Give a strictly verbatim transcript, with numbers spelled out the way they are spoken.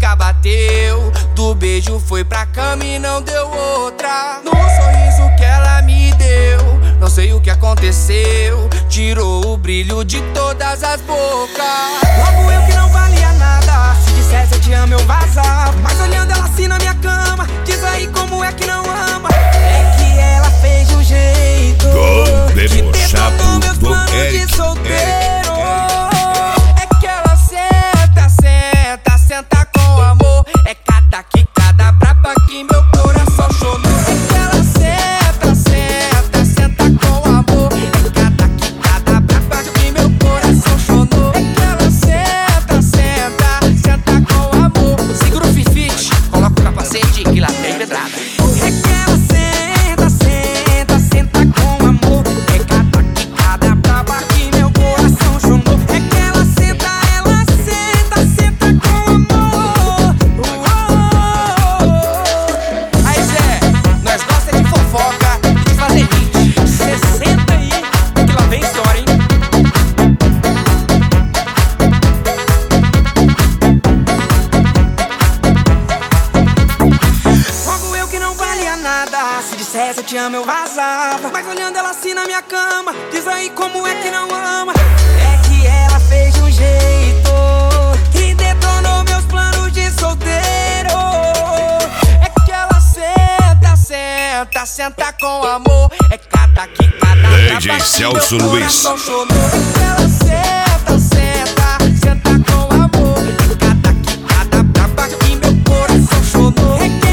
química bateu, do beijo foi pra cama e não deu outra. No sorriso que ela me deu, não sei o que aconteceu, tirou o brilho de todas as bocas. Logo eu que não valia nada, se dissesse eu te amo eu vazava. Mas olhando ela assim na minha cama, diz aí como é que não ama. É que ela fez de um jeito que detonou meus planos de solteiro. É que ela senta, senta, senta com amor. É cada quicada braba que meu coração chorou. É que ela senta, senta, senta com amor. É cada quicada braba que meu coração chorou. É que ela senta, senta, senta com amor. Segura o fifite, coloca o capacete que lá tem pedrada. É que ela senta, senta, senta com amor. É cada quicada braba que meu coração chorou. É que ela senta, ela senta, senta com amor. Aí Zé, nós gosta de fofoca e de fazer hit. Cê senta aí, que lá vem história, hein? Logo eu que não valia nada, se dissesse eu te amo eu vazava. Mas olhando ela assim na minha cama, diz aí como é que não ama. É que ela fez de um jeito que detonou meus planos de solteiro. É que ela senta, senta, senta com amor. É cada quicada D J Celso Luiz. É que ela senta, senta, senta com amor. É cada quicada braba que meu coração chorou. É que